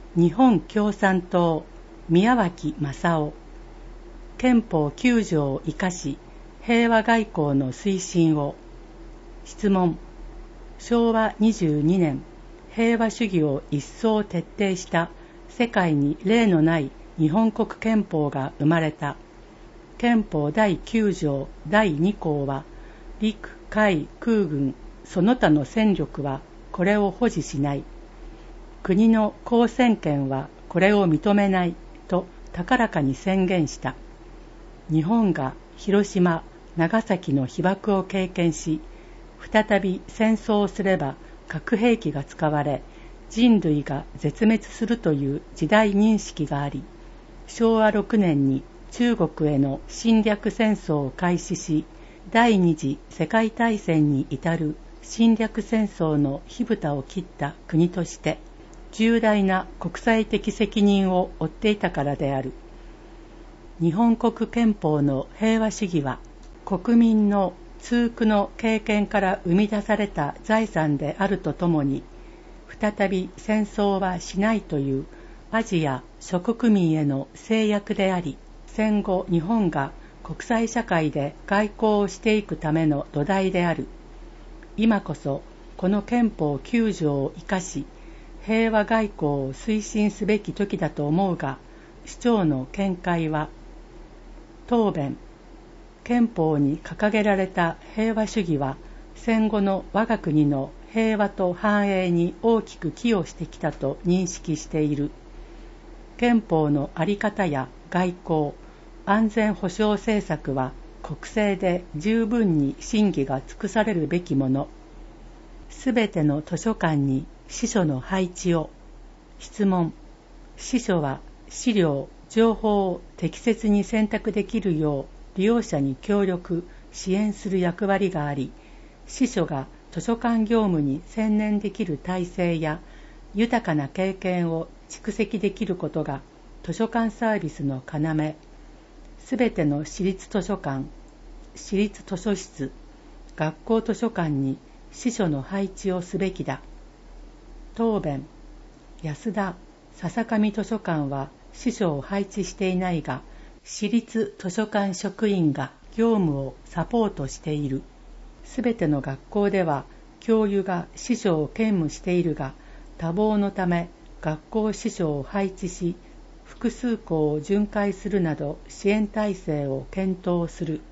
日本共産党宮脇正夫。憲法9条を生かし平和外交の推進を。質問。昭和22年、平和主義を一層徹底した世界に例のない日本国憲法が生まれた。憲法第9条第2項は、陸海空軍その他の戦力はこれを保持しない。国の公選権はこれを認めないと高らかに宣言した。日本が広島、長崎の被爆を経験し、再び戦争をすれば核兵器が使われ、人類が絶滅するという時代認識があり、昭和6年に中国への侵略戦争を開始し、第二次世界大戦に至る侵略戦争の火蓋を切った国として、重大な国際的責任を負っていたからである。日本国憲法の平和主義は、国民の痛苦の経験から生み出された財産であるとともに、再び戦争はしないというアジア諸国民への誓約であり、戦後日本が国際社会で外交をしていくための土台である。今こそこの憲法9条を生かし、平和外交を推進すべき時だと思うが、市長の見解は。答弁。憲法に掲げられた平和主義は、戦後の我が国の平和と繁栄に大きく寄与してきたと認識している。憲法の在り方や外交、安全保障政策は国政で十分に審議が尽くされるべきもの。すべての図書館に司書の配置を。質問。司書は資料、情報を適切に選択できるよう利用者に協力、支援する役割があり、司書が図書館業務に専念できる体制や豊かな経験を蓄積できることが図書館サービスの要。すべての私立図書館、私立図書室、学校図書館に司書の配置をすべきだ。答弁。安田、笹上図書館は司書を配置していないが、私立図書館職員が業務をサポートしている。すべての学校では教諭が司書を兼務しているが、多忙のため学校司書を配置し、複数校を巡回するなど支援体制を検討する。